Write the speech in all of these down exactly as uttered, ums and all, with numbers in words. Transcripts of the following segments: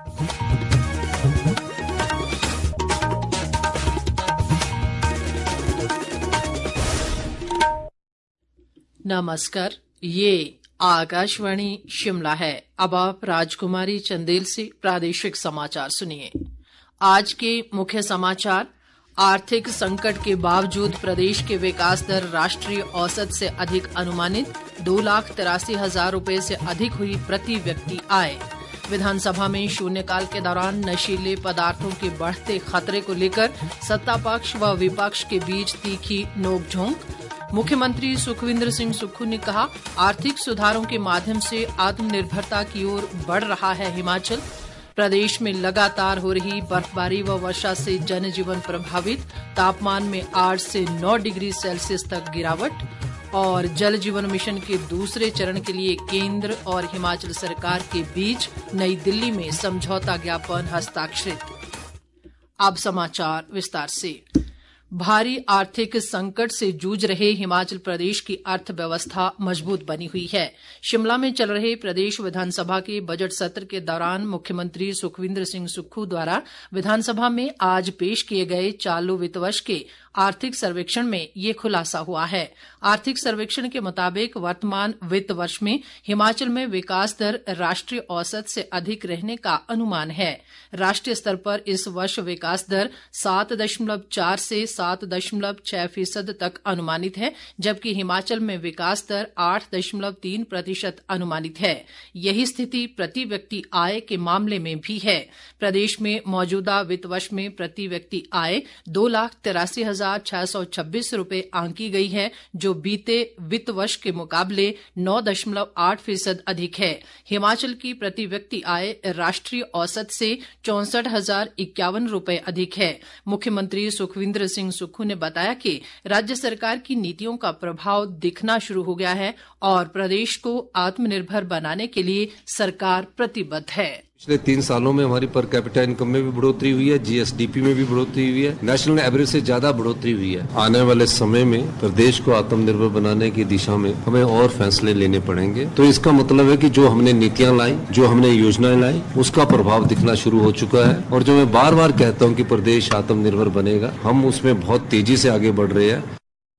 नमस्कार, ये आकाशवाणी शिमला है। अब आप राजकुमारी चंदेल से प्रादेशिक समाचार सुनिए। आज के मुख्य समाचार। आर्थिक संकट के बावजूद प्रदेश के विकास दर राष्ट्रीय औसत से अधिक अनुमानित, दो लाख तिरासी हजार रुपए से अधिक हुई प्रति व्यक्ति आय। विधानसभा में शून्यकाल के दौरान नशीले पदार्थों के बढ़ते खतरे को लेकर सत्तापक्ष व विपक्ष के बीच तीखी नोकझोंक। मुख्यमंत्री सुखविंदर सिंह सुक्खू ने कहा, आर्थिक सुधारों के माध्यम से आत्मनिर्भरता की ओर बढ़ रहा है हिमाचल। प्रदेश में लगातार हो रही बर्फबारी व वर्षा से जनजीवन प्रभावित, तापमान में आठ से नौ डिग्री सेल्सियस तक गिरावट। और जल जीवन मिशन के दूसरे चरण के लिए केंद्र और हिमाचल सरकार के बीच नई दिल्ली में समझौता ज्ञापन हस्ताक्षरित। अब समाचार विस्तार से। भारी आर्थिक संकट से जूझ रहे हिमाचल प्रदेश की अर्थव्यवस्था मजबूत बनी हुई है। शिमला में चल रहे प्रदेश विधानसभा के बजट सत्र के दौरान मुख्यमंत्री सुखविंदर सिंह सुक्खू द्वारा विधानसभा में आज पेश किए गए चालू वित्त वर्ष के आर्थिक सर्वेक्षण में ये खुलासा हुआ है। आर्थिक सर्वेक्षण के मुताबिक वर्तमान वित्त वर्ष में हिमाचल में विकास दर राष्ट्रीय औसत से अधिक रहने का अनुमान है। राष्ट्रीय स्तर पर इस वर्ष विकास दर सात दशमलव चार से सात दशमलव छह फीसद तक अनुमानित है, जबकि हिमाचल में विकास दर आठ दशमलव तीन प्रतिशत अनुमानित है। यही स्थिति प्रति व्यक्ति आय के मामले में भी है। प्रदेश में मौजूदा वित्त वर्ष में प्रति व्यक्ति आय दो लाख तिरासी हजार छह सौ छब्बीस रुपए आंकी गई है, जो बीते वित्त वर्ष के मुकाबले नौ दशमलव आठ फीसद अधिक है। हिमाचल की प्रति व्यक्ति आय राष्ट्रीय औसत से चौसठ हजार इक्यावन रुपए अधिक है। मुख्यमंत्री सुखविंदर सिंह सुक्खू ने बताया कि राज्य सरकार की नीतियों का प्रभाव दिखना शुरू हो गया है और प्रदेश को आत्मनिर्भर बनाने के लिए सरकार प्रतिबद्ध है। पिछले तीन सालों में हमारी पर कैपिटा इनकम में भी बढ़ोतरी हुई है, जीएसडीपी में भी बढ़ोतरी हुई है, नेशनल एवरेज से ज्यादा बढ़ोतरी हुई है। आने वाले समय में प्रदेश को आत्मनिर्भर बनाने की दिशा में हमें और फैसले लेने पड़ेंगे। तो इसका मतलब है कि जो हमने नीतियां लाई, जो हमने योजनाएं लाई, उसका प्रभाव दिखना शुरू हो चुका है। और जो मैं बार बार कहता हूँ कि प्रदेश आत्मनिर्भर बनेगा, हम उसमें बहुत तेजी से आगे बढ़ रहे हैं।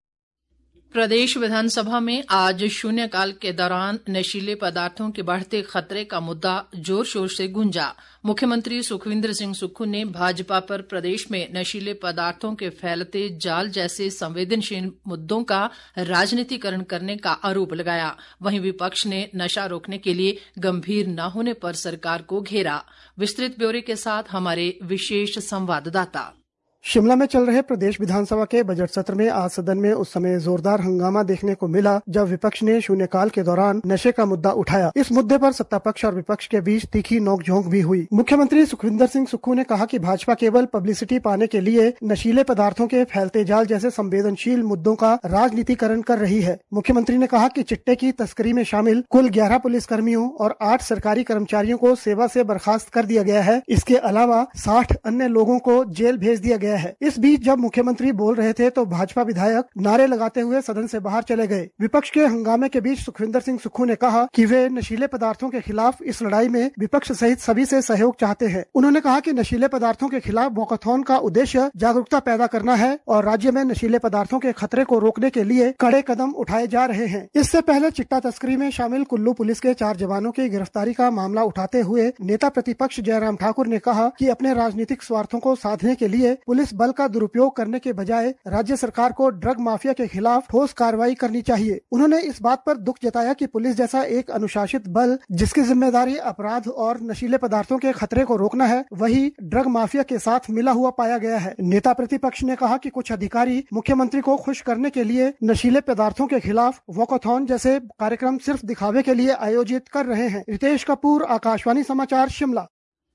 प्रदेश विधानसभा में आज शून्यकाल के दौरान नशीले पदार्थों के बढ़ते खतरे का मुद्दा जोर शोर से गूंजा। मुख्यमंत्री सुखविंदर सिंह सुक्खू ने भाजपा पर प्रदेश में नशीले पदार्थों के फैलते जाल जैसे संवेदनशील मुद्दों का राजनीतिकरण करने का आरोप लगाया। वहीं विपक्ष ने नशा रोकने के लिए गंभीर न होने पर सरकार को घेरा। विस्तृत ब्यौरे के साथ हमारे विशेष संवाददाता। शिमला में चल रहे प्रदेश विधानसभा के बजट सत्र में आज सदन में उस समय जोरदार हंगामा देखने को मिला जब विपक्ष ने शून्यकाल के दौरान नशे का मुद्दा उठाया। इस मुद्दे पर सत्तापक्ष और विपक्ष के बीच तीखी नोकझोंक भी हुई। मुख्यमंत्री सुखविंदर सिंह सुक्खू ने कहा कि भाजपा केवल पब्लिसिटी पाने के लिए नशीले पदार्थों के फैलते जाल जैसे संवेदनशील मुद्दों का राजनीतिकरण कर रही है। मुख्यमंत्री ने कहा कि चिट्टे की तस्करी में शामिल कुल ग्यारह पुलिस कर्मियों और आठ सरकारी कर्मचारियों को सेवा से बर्खास्त कर दिया गया है। इसके अलावा साठ अन्य लोगों को जेल भेज दिया गया है। इस बीच जब मुख्यमंत्री बोल रहे थे तो भाजपा विधायक नारे लगाते हुए सदन से बाहर चले गए। विपक्ष के हंगामे के बीच सुखविंदर सिंह सुक्खू ने कहा कि वे नशीले पदार्थों के खिलाफ इस लड़ाई में विपक्ष सहित सभी से सहयोग चाहते हैं। उन्होंने कहा कि नशीले पदार्थों के खिलाफ वॉकाथॉन का उद्देश्य जागरूकता पैदा करना है और राज्य में नशीले पदार्थों के खतरे को रोकने के लिए कड़े कदम उठाए जा रहे हैं। इससे पहले चिट्टा तस्करी में शामिल कुल्लू पुलिस के चार जवानों की गिरफ्तारी का मामला उठाते हुए नेता प्रतिपक्ष जयराम ठाकुर ने कहा कि अपने राजनीतिक स्वार्थों को साधने के लिए पुलिस बल का दुरुपयोग करने के बजाय राज्य सरकार को ड्रग माफिया के खिलाफ ठोस कार्रवाई करनी चाहिए। उन्होंने इस बात पर दुख जताया कि पुलिस जैसा एक अनुशासित बल जिसकी जिम्मेदारी अपराध और नशीले पदार्थों के खतरे को रोकना है, वही ड्रग माफिया के साथ मिला हुआ पाया गया है। नेता प्रतिपक्ष ने कहा कि कुछ अधिकारी मुख्यमंत्री को खुश करने के लिए नशीले पदार्थों के खिलाफ वॉकाथॉन जैसे कार्यक्रम सिर्फ दिखावे के लिए आयोजित कर रहे हैं। रितेश कपूर, आकाशवाणी समाचार, शिमला।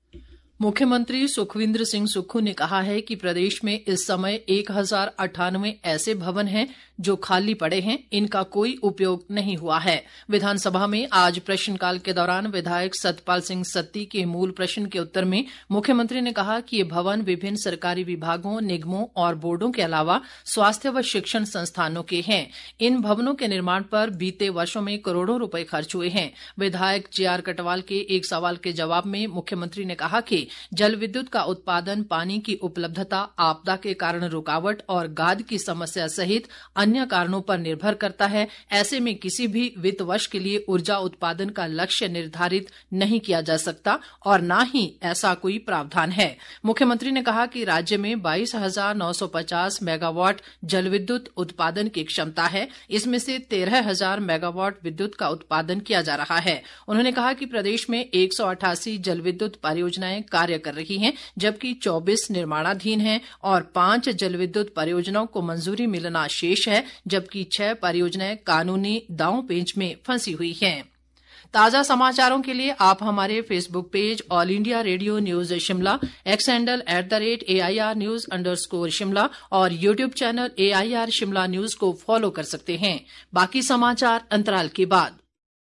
मुख्यमंत्री सुखविंदर सिंह सुक्खू ने कहा है कि प्रदेश में इस समय एक हजार अट्ठानवे ऐसे भवन हैं जो खाली पड़े हैं इनका कोई उपयोग नहीं हुआ है। विधानसभा में आज प्रश्नकाल के दौरान विधायक सतपाल सिंह सत्ती के मूल प्रश्न के उत्तर में मुख्यमंत्री ने कहा कि ये भवन विभिन्न सरकारी विभागों, निगमों और बोर्डों के अलावा स्वास्थ्य व शिक्षण संस्थानों के हैं। इन भवनों के निर्माण पर बीते वर्षों में करोड़ों रुपए खर्च हुए हैं। विधायक जे आर कटवाल के एक सवाल के जवाब में मुख्यमंत्री ने कहा कि जल विद्युत का उत्पादन, पानी की उपलब्धता, आपदा के कारण रुकावट और गाद की समस्या सहित अन्य कारणों पर निर्भर करता है। ऐसे में किसी भी वित्त वर्ष के लिए ऊर्जा उत्पादन का लक्ष्य निर्धारित नहीं किया जा सकता और न ही ऐसा कोई प्रावधान है। मुख्यमंत्री ने कहा कि राज्य में बाईस हजार नौ सौ पचास मेगावाट जल विद्युत उत्पादन की क्षमता है। इसमें से तेरह हजार मेगावाट विद्युत का उत्पादन किया जा रहा है। उन्होंने कहा कि प्रदेश में एक सौ अठासी जल विद्युत परियोजनाएं कार्य कर रही हैं, जबकि चौबीस निर्माणाधीन हैं और पांच जल विद्युत परियोजनाओं को मंजूरी मिलना शेष है, जबकि छह परियोजनाएं कानूनी दांव पेंच में फंसी हुई हैं। ताजा समाचारों के लिए आप हमारे Facebook page All India Radio News Shimla, X handle at the rate A I R news underscore Shimla और YouTube channel A I R Shimla news को फॉलो कर सकते हैं। बाकी समाचार अंतराल के बाद।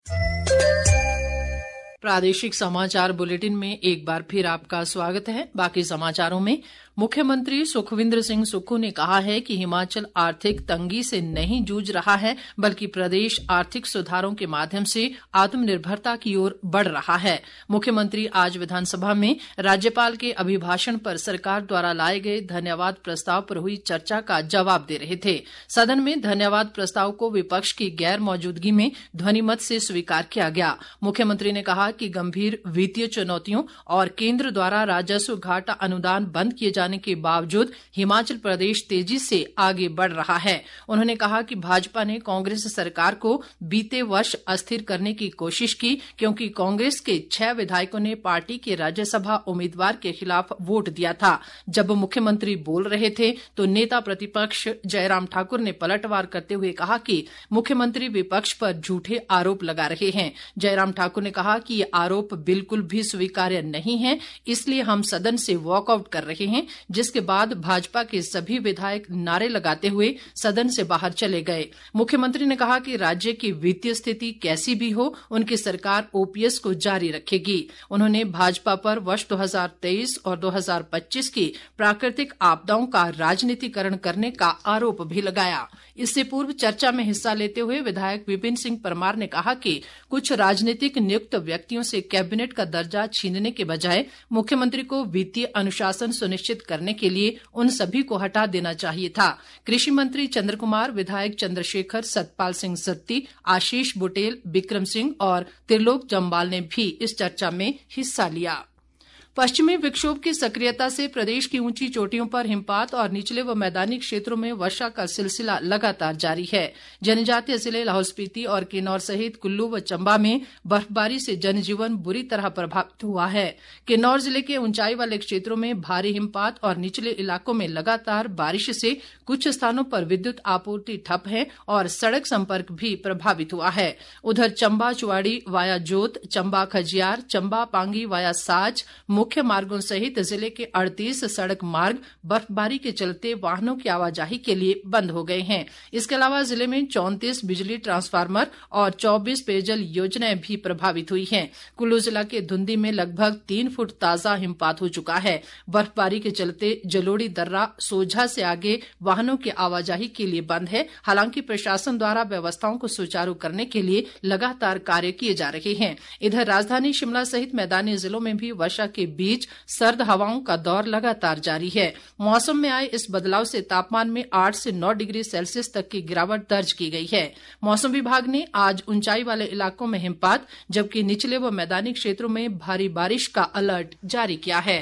प्रादेशिक समाचार बुलेटिन में एक बार फिर आपका स्वागत है। बाकी समाचारों में मुख्यमंत्री सुखविंदर सिंह सुक्खू ने कहा है कि हिमाचल आर्थिक तंगी से नहीं जूझ रहा है, बल्कि प्रदेश आर्थिक सुधारों के माध्यम से आत्मनिर्भरता की ओर बढ़ रहा है। मुख्यमंत्री आज विधानसभा में राज्यपाल के अभिभाषण पर सरकार द्वारा लाए गए धन्यवाद प्रस्ताव पर हुई चर्चा का जवाब दे रहे थे। सदन में धन्यवाद प्रस्ताव को विपक्ष की गैर मौजूदगी में ध्वनिमत से स्वीकार किया गया। मुख्यमंत्री ने कहा कि गंभीर वित्तीय चुनौतियों और केंद्र द्वारा राजस्व घाटा अनुदान बंद किए जाने के बावजूद हिमाचल प्रदेश तेजी से आगे बढ़ रहा है। उन्होंने कहा कि भाजपा ने कांग्रेस सरकार को बीते वर्ष अस्थिर करने की कोशिश की, क्योंकि कांग्रेस के छह विधायकों ने पार्टी के राज्यसभा उम्मीदवार के खिलाफ वोट दिया था। जब मुख्यमंत्री बोल रहे थे तो नेता प्रतिपक्ष जयराम ठाकुर ने पलटवार करते हुए कहा कि मुख्यमंत्री विपक्ष पर झूठे आरोप लगा रहे हैं। जयराम ठाकुर ने कहा कि ये आरोप बिल्कुल भी स्वीकार्य नहीं है, इसलिए हम सदन से वॉकआउट कर रहे हैं, जिसके बाद भाजपा के सभी विधायक नारे लगाते हुए सदन से बाहर चले गए। मुख्यमंत्री ने कहा कि राज्य की वित्तीय स्थिति कैसी भी हो, उनकी सरकार ओ पी एस को जारी रखेगी। उन्होंने भाजपा पर वर्ष दो हजार तेईस और दो हजार पच्चीस की प्राकृतिक आपदाओं का राजनीतिकरण करने का आरोप भी लगाया। इससे पूर्व चर्चा में हिस्सा लेते हुए विधायक विपिन सिंह परमार ने कहा कि कुछ राजनीतिक नियुक्त व्यक्तियों से कैबिनेट का दर्जा छीनने के बजाय मुख्यमंत्री को वित्तीय अनुशासन सुनिश्चित करने के लिए उन सभी को हटा देना चाहिए था। कृषि मंत्री चंद्र कुमार, विधायक चंद्रशेखर, सतपाल सिंह सत्ती, आशीष बुटेल, बिक्रम सिंह और त्रिलोक जम्वाल ने भी इस चर्चा में हिस्सा लिया। पश्चिमी विक्षोभ की सक्रियता से प्रदेश की ऊंची चोटियों पर हिमपात और निचले व मैदानी क्षेत्रों में वर्षा का सिलसिला लगातार जारी है। जनजातीय जिले लाहौल स्पीति और किन्नौर सहित कुल्लू व चंबा में बर्फबारी से जनजीवन बुरी तरह प्रभावित हुआ है। किन्नौर जिले के ऊंचाई वाले क्षेत्रों में भारी हिमपात और निचले इलाकों में लगातार बारिश से कुछ स्थानों पर विद्युत आपूर्ति ठप है और सड़क संपर्क भी प्रभावित हुआ है। उधर चंबा चुवाड़ी वाया जोत, चंबा खजियार, चंबा पांगी वाया साज मुख्य मार्गों सहित जिले के अड़तीस सड़क मार्ग बर्फबारी के चलते वाहनों की आवाजाही के लिए बंद हो गए हैं। इसके अलावा जिले में चौंतीस बिजली ट्रांसफार्मर और चौबीस पेयजल योजनाएं भी प्रभावित हुई हैं। कुल्लू जिला के धुंधी में लगभग तीन फुट ताजा हिमपात हो चुका है। बर्फबारी के चलते जलोड़ी दर्रा सोझा से आगे वाहनों की आवाजाही के लिए बंद है। हालांकि प्रशासन द्वारा व्यवस्थाओं को सुचारू करने के लिए लगातार कार्य किए जा रहे हैं। इधर राजधानी शिमला सहित मैदानी जिलों में भी वर्षा के बीच सर्द हवाओं का दौर लगातार जारी है। मौसम में आए इस बदलाव से तापमान में आठ से नौ डिग्री सेल्सियस तक की गिरावट दर्ज की गई है। मौसम विभाग ने आज ऊंचाई वाले इलाकों में हिमपात जबकि निचले व मैदानी क्षेत्रों में भारी बारिश का अलर्ट जारी किया है।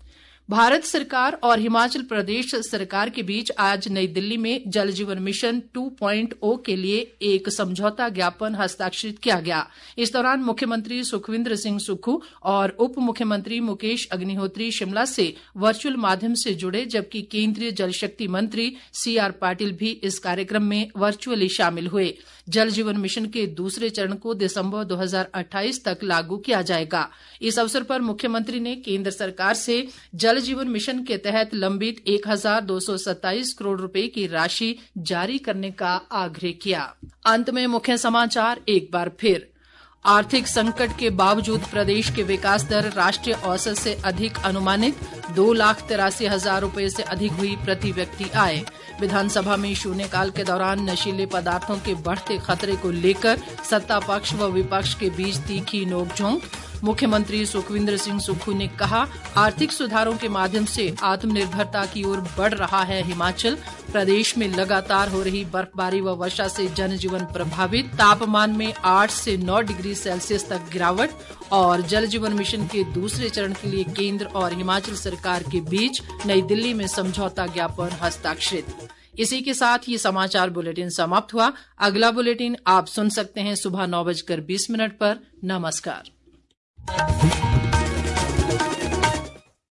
भारत सरकार और हिमाचल प्रदेश सरकार के बीच आज नई दिल्ली में जल जीवन मिशन टू पॉइंट ओ के लिए एक समझौता ज्ञापन हस्ताक्षरित किया गया। इस दौरान मुख्यमंत्री सुखविंदर सिंह सुक्खू और उप मुख्यमंत्री मुकेश अग्निहोत्री शिमला से वर्चुअल माध्यम से जुड़े, जबकि केंद्रीय जल शक्ति मंत्री सी आर पाटिल भी इस कार्यक्रम में वर्चुअली शामिल हुए। जल जीवन मिशन के दूसरे चरण को दिसंबर दो हज़ार अट्ठाईस तक लागू किया जाएगा। इस अवसर पर मुख्यमंत्री ने केंद्र सरकार से जल जीवन मिशन के तहत लंबित एक हजार दो सौ सत्ताईस करोड़ रुपए की राशि जारी करने का आग्रह किया। अंत में मुख्य समाचार एक बार फिर। आर्थिक संकट के बावजूद प्रदेश के विकास दर राष्ट्रीय औसत से अधिक अनुमानित, दो लाख तिरासी हजार रुपए से अधिक हुई प्रति व्यक्ति आय। विधानसभा में शून्यकाल के दौरान नशीले पदार्थों के बढ़ते खतरे को लेकर सत्ता पक्ष व विपक्ष के बीच तीखी नोकझोंक। मुख्यमंत्री सुखविंदर सिंह सुक्खू ने कहा, आर्थिक सुधारों के माध्यम से आत्मनिर्भरता की ओर बढ़ रहा है हिमाचल। प्रदेश में लगातार हो रही बर्फबारी व वर्षा से जनजीवन प्रभावित। तापमान में आठ से नौ डिग्री सेल्सियस तक गिरावट। और जल जीवन मिशन के दूसरे चरण के लिए केंद्र और हिमाचल सरकार के बीच नई दिल्ली में समझौता ज्ञापन हस्ताक्षरित। इसी के साथ ये समाचार बुलेटिन समाप्त हुआ। अगला बुलेटिन आप सुन सकते हैं सुबह नौ बजकर बीस मिनट पर। नमस्कार।